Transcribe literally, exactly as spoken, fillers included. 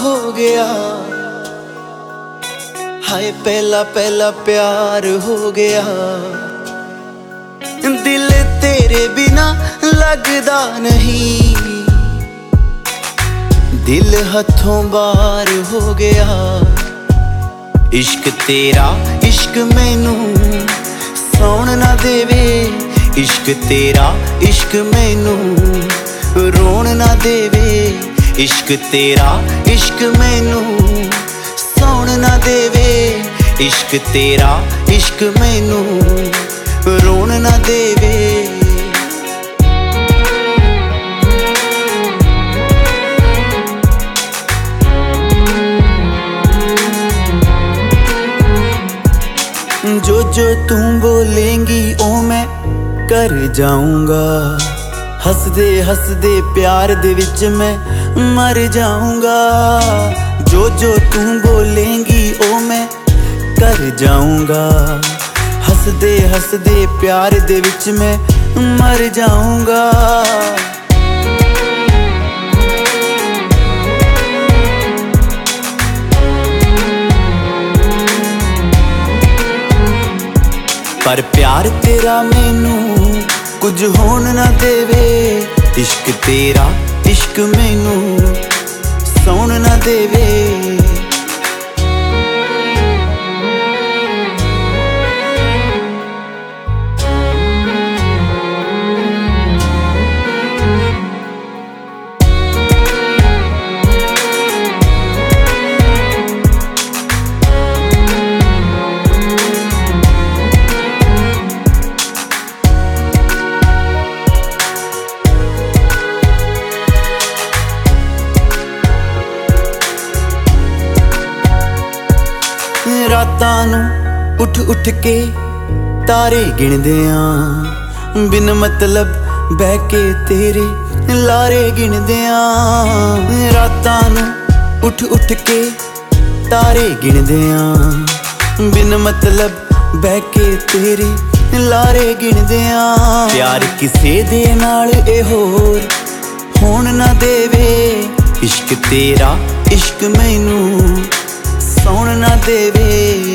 हो गया, हाय पहला पहला प्यार हो गया। दिल तेरे बिना लगदा नहीं, दिल हथों बाहर हो गया। इश्क तेरा इश्क मैनू सौण ना देवे, इश्क तेरा इश्क मैनू रोण ना देवे। इश्क तेरा इश्क मैनू सौण ना देवे, इश्क तेरा इश्क मैनू रोण ना देवे। जो जो तू बोलेंगी ओ मैं कर जाऊंगा, हसदे हसदे प्यार दे विच मैं मर जाऊंगा। जो जो तू बोलेंगी ओ मैं कर जाऊंगा, हसदे हसदे प्यार दे विच मैं मर जाऊंगा। पर प्यार तेरा मैनू कुछ होन ना देवे, इश्क तेरा इश्क मैनू सौण ना देवे। रातां नूं उठ उठ के तारे गिणदे आं, बिन मतलब बह के तेरे लारे गिणदे आं। रातां नूं उठ उठ के तारे गिणदे आं, बिन मतलब बह के तेरे लारे गिणदे आं। प्यार किसे दे नाल ए होर होण ना देवे, इश्क तेरा इश्क मैनू सौण ना देवे।